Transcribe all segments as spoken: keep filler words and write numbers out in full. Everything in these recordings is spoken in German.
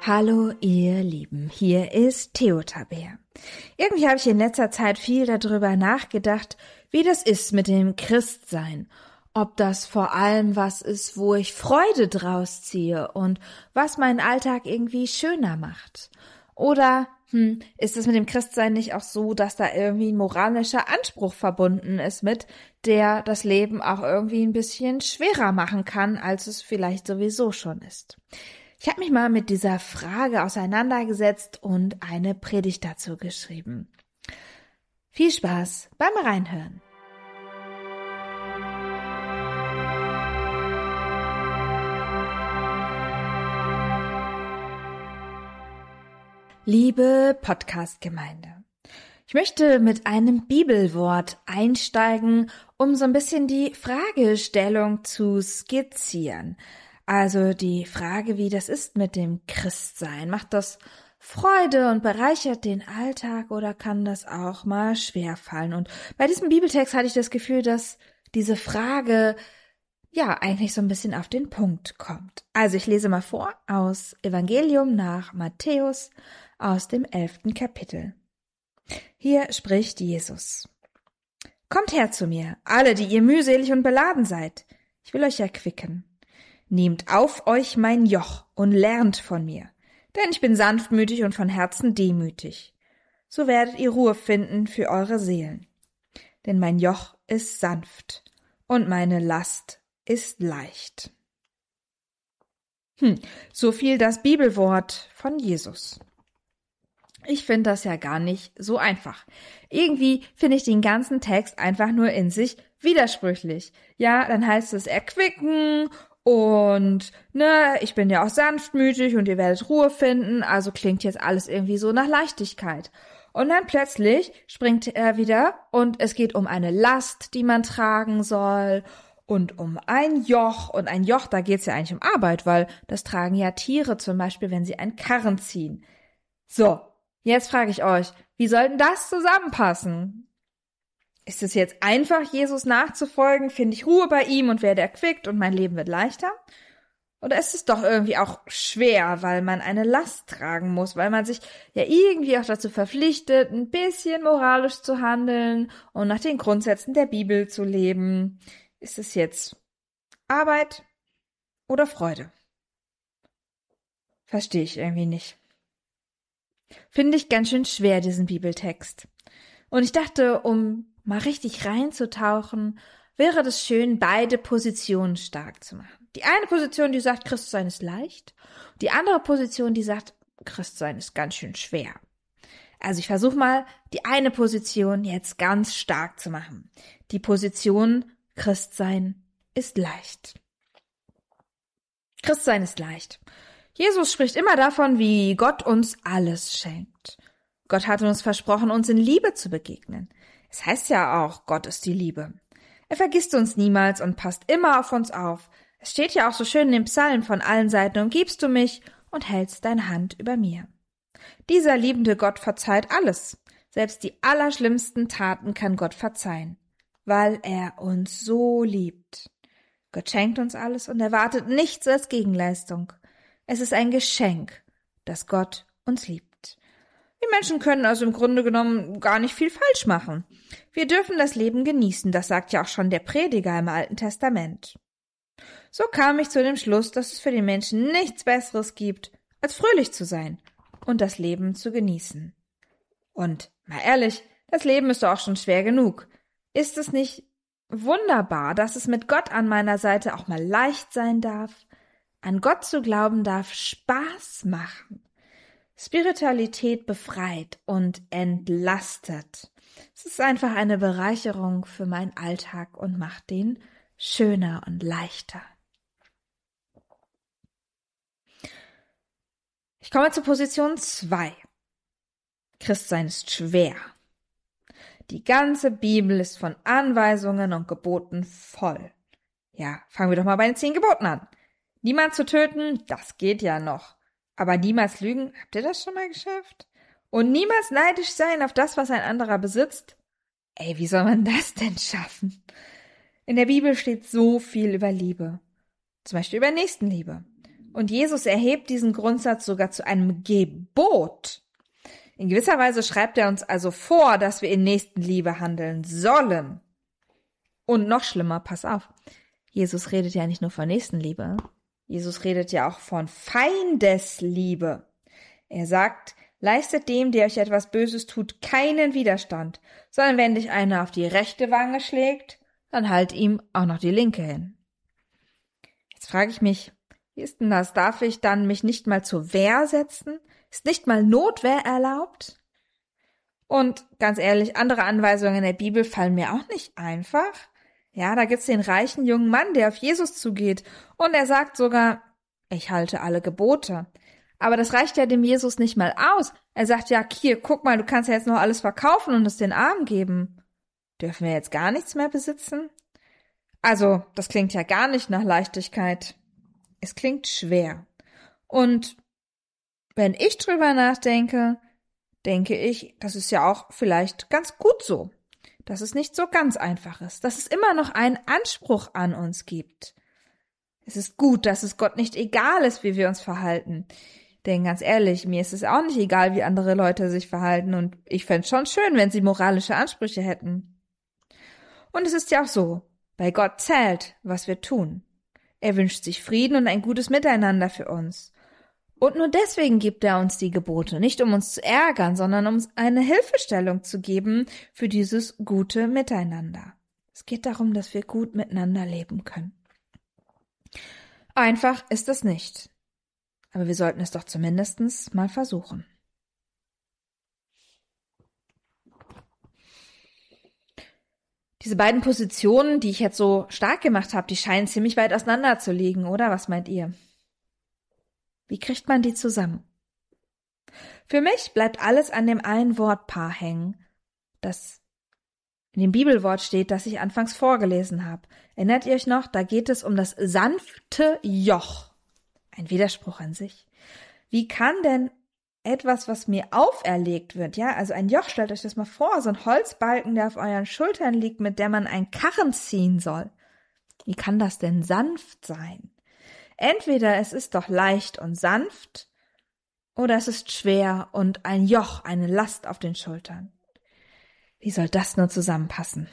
Hallo ihr Lieben, hier ist Theota Bär. Irgendwie habe ich in letzter Zeit viel darüber nachgedacht, wie das ist mit dem Christsein. Ob das vor allem was ist, wo ich Freude draus ziehe und was meinen Alltag irgendwie schöner macht. Oder hm, ist es mit dem Christsein nicht auch so, dass da irgendwie ein moralischer Anspruch verbunden ist mit, der das Leben auch irgendwie ein bisschen schwerer machen kann, als es vielleicht sowieso schon ist. Ich habe mich mal mit dieser Frage auseinandergesetzt und eine Predigt dazu geschrieben. Viel Spaß beim Reinhören. Liebe Podcast-Gemeinde, ich möchte mit einem Bibelwort einsteigen, um so ein bisschen die Fragestellung zu skizzieren. Also die Frage, wie das ist mit dem Christsein. Macht das Freude und bereichert den Alltag oder kann das auch mal schwerfallen? Und bei diesem Bibeltext hatte ich das Gefühl, dass diese Frage ja eigentlich so ein bisschen auf den Punkt kommt. Also ich lese mal vor aus Evangelium nach Matthäus aus dem elften Kapitel. Hier spricht Jesus. Kommt her zu mir, alle, die ihr mühselig und beladen seid. Ich will euch erquicken. Nehmt auf euch mein Joch und lernt von mir, denn ich bin sanftmütig und von Herzen demütig. So werdet ihr Ruhe finden für eure Seelen. Denn mein Joch ist sanft und meine Last ist leicht. Hm, so viel das Bibelwort von Jesus. Ich finde das ja gar nicht so einfach. Irgendwie finde ich den ganzen Text einfach nur in sich widersprüchlich. Ja, dann heißt es erquicken und, ne, ich bin ja auch sanftmütig und ihr werdet Ruhe finden, also klingt jetzt alles irgendwie so nach Leichtigkeit. Und dann plötzlich springt er wieder und es geht um eine Last, die man tragen soll und um ein Joch. Und ein Joch, da geht's ja eigentlich um Arbeit, weil das tragen ja Tiere zum Beispiel, wenn sie einen Karren ziehen. So, jetzt frage ich euch, wie soll denn das zusammenpassen? Ist es jetzt einfach, Jesus nachzufolgen? Finde ich Ruhe bei ihm und werde erquickt und mein Leben wird leichter? Oder ist es doch irgendwie auch schwer, weil man eine Last tragen muss, weil man sich ja irgendwie auch dazu verpflichtet, ein bisschen moralisch zu handeln und nach den Grundsätzen der Bibel zu leben? Ist es jetzt Arbeit oder Freude? Verstehe ich irgendwie nicht. Finde ich ganz schön schwer, diesen Bibeltext. Und ich dachte, um mal richtig reinzutauchen, wäre das schön, beide Positionen stark zu machen. Die eine Position, die sagt, Christsein ist leicht. Die andere Position, die sagt, Christsein ist ganz schön schwer. Also ich versuche mal, die eine Position jetzt ganz stark zu machen. Die Position, Christsein ist leicht. Christsein ist leicht. Jesus spricht immer davon, wie Gott uns alles schenkt. Gott hat uns versprochen, uns in Liebe zu begegnen. Es heißt ja auch, Gott ist die Liebe. Er vergisst uns niemals und passt immer auf uns auf. Es steht ja auch so schön in dem Psalm, von allen Seiten umgibst du mich und hältst deine Hand über mir. Dieser liebende Gott verzeiht alles. Selbst die allerschlimmsten Taten kann Gott verzeihen, weil er uns so liebt. Gott schenkt uns alles und erwartet nichts als Gegenleistung. Es ist ein Geschenk, dass Gott uns liebt. Wir Menschen können also im Grunde genommen gar nicht viel falsch machen. Wir dürfen das Leben genießen, das sagt ja auch schon der Prediger im Alten Testament. So kam ich zu dem Schluss, dass es für den Menschen nichts Besseres gibt, als fröhlich zu sein und das Leben zu genießen. Und mal ehrlich, das Leben ist doch auch schon schwer genug. Ist es nicht wunderbar, dass es mit Gott an meiner Seite auch mal leicht sein darf? An Gott zu glauben darf Spaß machen. Spiritualität befreit und entlastet. Es ist einfach eine Bereicherung für meinen Alltag und macht den schöner und leichter. Ich komme zur Position zwei. Christsein ist schwer. Die ganze Bibel ist von Anweisungen und Geboten voll. Ja, fangen wir doch mal bei den zehn Geboten an. Niemand zu töten, das geht ja noch. Aber niemals lügen, habt ihr das schon mal geschafft? Und niemals neidisch sein auf das, was ein anderer besitzt? Ey, wie soll man das denn schaffen? In der Bibel steht so viel über Liebe. Zum Beispiel über Nächstenliebe. Und Jesus erhebt diesen Grundsatz sogar zu einem Gebot. In gewisser Weise schreibt er uns also vor, dass wir in Nächstenliebe handeln sollen. Und noch schlimmer, pass auf, Jesus redet ja nicht nur von Nächstenliebe, Jesus redet ja auch von Feindesliebe. Er sagt, leistet dem, der euch etwas Böses tut, keinen Widerstand, sondern wenn dich einer auf die rechte Wange schlägt, dann halt ihm auch noch die linke hin. Jetzt frage ich mich, wie ist denn das? Darf ich dann mich nicht mal zur Wehr setzen? Ist nicht mal Notwehr erlaubt? Und ganz ehrlich, andere Anweisungen in der Bibel fallen mir auch nicht einfach. Ja, da gibt's den reichen jungen Mann, der auf Jesus zugeht und er sagt sogar, ich halte alle Gebote. Aber das reicht ja dem Jesus nicht mal aus. Er sagt ja, hier, guck mal, du kannst ja jetzt noch alles verkaufen und es den Armen geben. Dürfen wir jetzt gar nichts mehr besitzen? Also, das klingt ja gar nicht nach Leichtigkeit. Es klingt schwer. Und wenn ich drüber nachdenke, denke ich, das ist ja auch vielleicht ganz gut so, dass es nicht so ganz einfach ist, dass es immer noch einen Anspruch an uns gibt. Es ist gut, dass es Gott nicht egal ist, wie wir uns verhalten. Denn ganz ehrlich, mir ist es auch nicht egal, wie andere Leute sich verhalten und ich fände es schon schön, wenn sie moralische Ansprüche hätten. Und es ist ja auch so, bei Gott zählt, was wir tun. Er wünscht sich Frieden und ein gutes Miteinander für uns. Und nur deswegen gibt er uns die Gebote, nicht um uns zu ärgern, sondern um uns eine Hilfestellung zu geben für dieses gute Miteinander. Es geht darum, dass wir gut miteinander leben können. Einfach ist es nicht. Aber wir sollten es doch zumindest mal versuchen. Diese beiden Positionen, die ich jetzt so stark gemacht habe, die scheinen ziemlich weit auseinander zu liegen, oder? Was meint ihr? Wie kriegt man die zusammen? Für mich bleibt alles an dem einen Wortpaar hängen, das in dem Bibelwort steht, das ich anfangs vorgelesen habe. Erinnert ihr euch noch? Da geht es um das sanfte Joch. Ein Widerspruch an sich. Wie kann denn etwas, was mir auferlegt wird, ja, also ein Joch, stellt euch das mal vor, so ein Holzbalken, der auf euren Schultern liegt, mit der man einen Karren ziehen soll. Wie kann das denn sanft sein? Entweder es ist doch leicht und sanft, oder es ist schwer und ein Joch, eine Last auf den Schultern. Wie soll das nur zusammenpassen?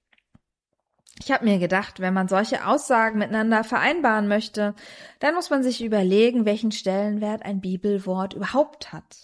Ich habe mir gedacht, wenn man solche Aussagen miteinander vereinbaren möchte, dann muss man sich überlegen, welchen Stellenwert ein Bibelwort überhaupt hat.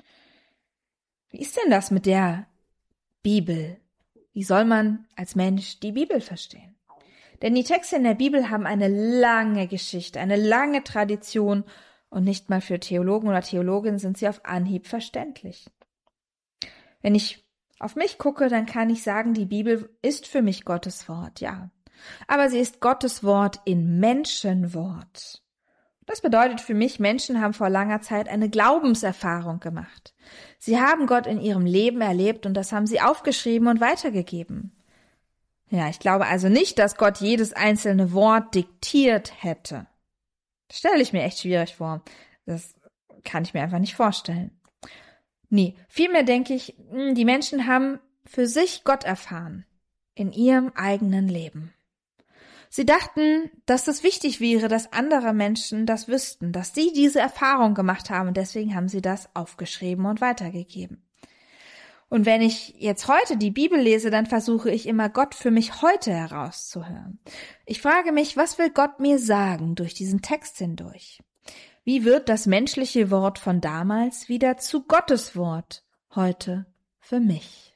Wie ist denn das mit der Bibel? Wie soll man als Mensch die Bibel verstehen? Denn die Texte in der Bibel haben eine lange Geschichte, eine lange Tradition und nicht mal für Theologen oder Theologinnen sind sie auf Anhieb verständlich. Wenn ich auf mich gucke, dann kann ich sagen, die Bibel ist für mich Gottes Wort, ja. Aber sie ist Gottes Wort in Menschenwort. Das bedeutet für mich, Menschen haben vor langer Zeit eine Glaubenserfahrung gemacht. Sie haben Gott in ihrem Leben erlebt und das haben sie aufgeschrieben und weitergegeben. Ja, ich glaube also nicht, dass Gott jedes einzelne Wort diktiert hätte. Das stelle ich mir echt schwierig vor. Das kann ich mir einfach nicht vorstellen. Nee, vielmehr denke ich, die Menschen haben für sich Gott erfahren, in ihrem eigenen Leben. Sie dachten, dass es wichtig wäre, dass andere Menschen das wüssten, dass sie diese Erfahrung gemacht haben und deswegen haben sie das aufgeschrieben und weitergegeben. Und wenn ich jetzt heute die Bibel lese, dann versuche ich immer Gott für mich heute herauszuhören. Ich frage mich, was will Gott mir sagen durch diesen Text hindurch? Wie wird das menschliche Wort von damals wieder zu Gottes Wort heute für mich?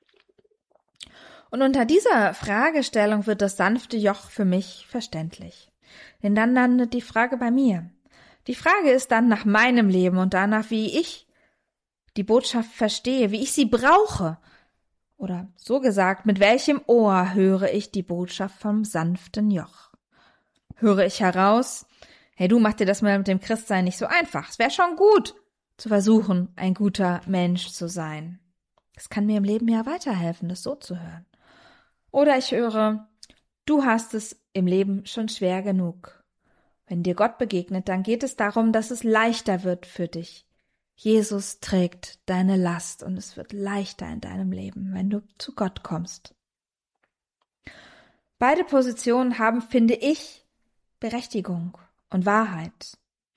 Und unter dieser Fragestellung wird das sanfte Joch für mich verständlich. Denn dann landet die Frage bei mir. Die Frage ist dann nach meinem Leben und danach, wie ich die Botschaft verstehe, wie ich sie brauche. Oder so gesagt, mit welchem Ohr höre ich die Botschaft vom sanften Joch? Höre ich heraus, hey, du, mach dir das mal mit dem Christsein nicht so einfach. Es wäre schon gut, zu versuchen, ein guter Mensch zu sein. Es kann mir im Leben ja weiterhelfen, das so zu hören. Oder ich höre, du hast es im Leben schon schwer genug. Wenn dir Gott begegnet, dann geht es darum, dass es leichter wird für dich. Jesus trägt deine Last und es wird leichter in deinem Leben, wenn du zu Gott kommst. Beide Positionen haben, finde ich, Berechtigung und Wahrheit.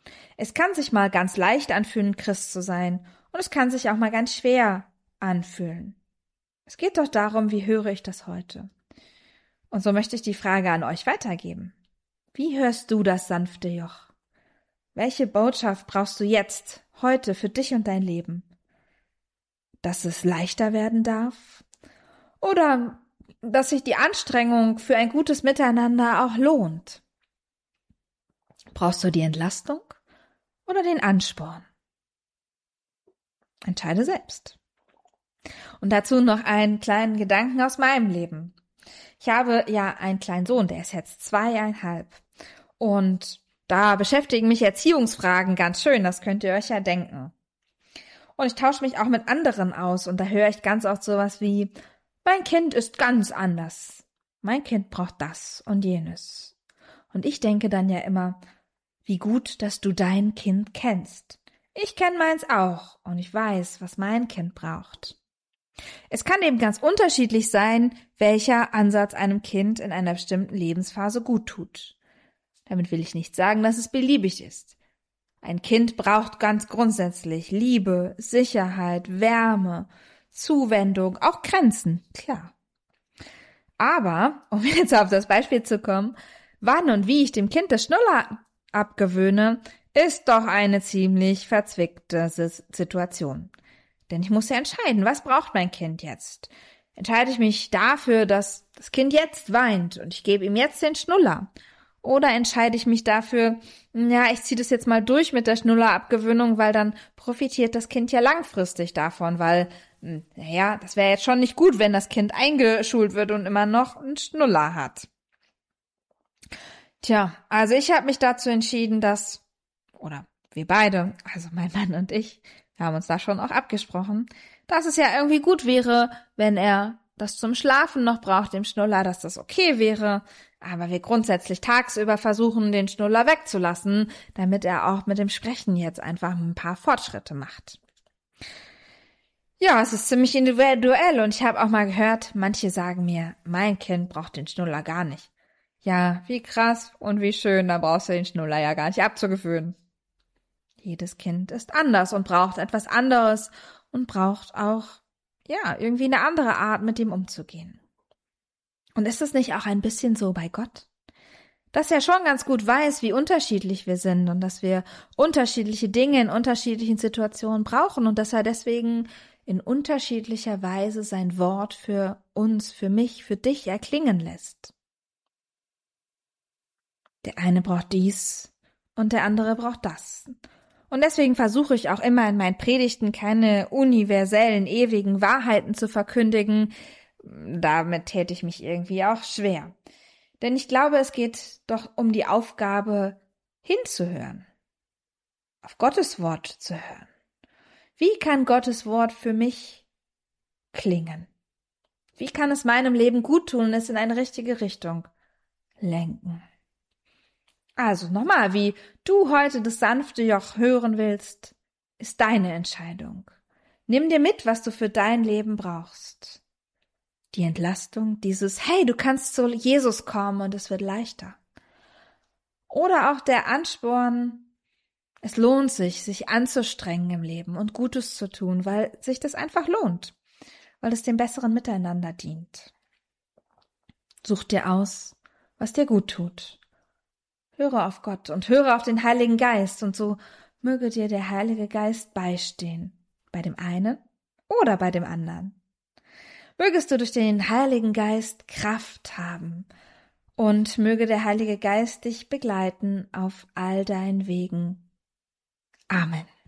Es kann sich mal ganz leicht anfühlen, Christ zu sein, und es kann sich auch mal ganz schwer anfühlen. Es geht doch darum, wie höre ich das heute? Und so möchte ich die Frage an euch weitergeben. Wie hörst du das sanfte Joch? Welche Botschaft brauchst du jetzt, heute, für dich und dein Leben? Dass es leichter werden darf? Oder dass sich die Anstrengung für ein gutes Miteinander auch lohnt? Brauchst du die Entlastung oder den Ansporn? Entscheide selbst. Und dazu noch einen kleinen Gedanken aus meinem Leben. Ich habe ja einen kleinen Sohn, der ist jetzt zweieinhalb. Und da beschäftigen mich Erziehungsfragen ganz schön, das könnt ihr euch ja denken. Und ich tausche mich auch mit anderen aus und da höre ich ganz oft sowas wie, mein Kind ist ganz anders. Mein Kind braucht das und jenes. Und ich denke dann ja immer, wie gut, dass du dein Kind kennst. Ich kenne meins auch und ich weiß, was mein Kind braucht. Es kann eben ganz unterschiedlich sein, welcher Ansatz einem Kind in einer bestimmten Lebensphase gut tut. Damit will ich nicht sagen, dass es beliebig ist. Ein Kind braucht ganz grundsätzlich Liebe, Sicherheit, Wärme, Zuwendung, auch Grenzen, klar. Aber, um jetzt auf das Beispiel zu kommen, wann und wie ich dem Kind das Schnuller abgewöhne, ist doch eine ziemlich verzwickte Situation. Denn ich muss ja entscheiden, was braucht mein Kind jetzt? Entscheide ich mich dafür, dass das Kind jetzt weint und ich gebe ihm jetzt den Schnuller? Oder entscheide ich mich dafür, ja, ich ziehe das jetzt mal durch mit der Schnullerabgewöhnung, weil dann profitiert das Kind ja langfristig davon, weil, naja, das wäre jetzt schon nicht gut, wenn das Kind eingeschult wird und immer noch einen Schnuller hat. Tja, also ich habe mich dazu entschieden, dass, oder wir beide, also mein Mann und ich, wir haben uns da schon auch abgesprochen, dass es ja irgendwie gut wäre, wenn er das zum Schlafen noch braucht, dem Schnuller, dass das okay wäre, aber wir grundsätzlich tagsüber versuchen, den Schnuller wegzulassen, damit er auch mit dem Sprechen jetzt einfach ein paar Fortschritte macht. Ja, es ist ziemlich individuell und ich habe auch mal gehört, manche sagen mir, mein Kind braucht den Schnuller gar nicht. Ja, wie krass und wie schön, da brauchst du den Schnuller ja gar nicht abzugewöhnen. Jedes Kind ist anders und braucht etwas anderes und braucht auch, ja, irgendwie eine andere Art, mit dem umzugehen. Und ist es nicht auch ein bisschen so bei Gott? Dass er schon ganz gut weiß, wie unterschiedlich wir sind und dass wir unterschiedliche Dinge in unterschiedlichen Situationen brauchen und dass er deswegen in unterschiedlicher Weise sein Wort für uns, für mich, für dich erklingen lässt. Der eine braucht dies und der andere braucht das. Und deswegen versuche ich auch immer in meinen Predigten keine universellen, ewigen Wahrheiten zu verkündigen. Damit täte ich mich irgendwie auch schwer. Denn ich glaube, es geht doch um die Aufgabe, hinzuhören, auf Gottes Wort zu hören. Wie kann Gottes Wort für mich klingen? Wie kann es meinem Leben gut tun und es in eine richtige Richtung lenken? Also nochmal, wie du heute das sanfte Joch hören willst, ist deine Entscheidung. Nimm dir mit, was du für dein Leben brauchst. Die Entlastung, dieses, hey, du kannst zu Jesus kommen und es wird leichter. Oder auch der Ansporn, es lohnt sich, sich anzustrengen im Leben und Gutes zu tun, weil sich das einfach lohnt, weil es dem besseren Miteinander dient. Such dir aus, was dir gut tut. Höre auf Gott und höre auf den Heiligen Geist und so möge dir der Heilige Geist beistehen, bei dem einen oder bei dem anderen. Mögest du durch den Heiligen Geist Kraft haben und möge der Heilige Geist dich begleiten auf all deinen Wegen. Amen.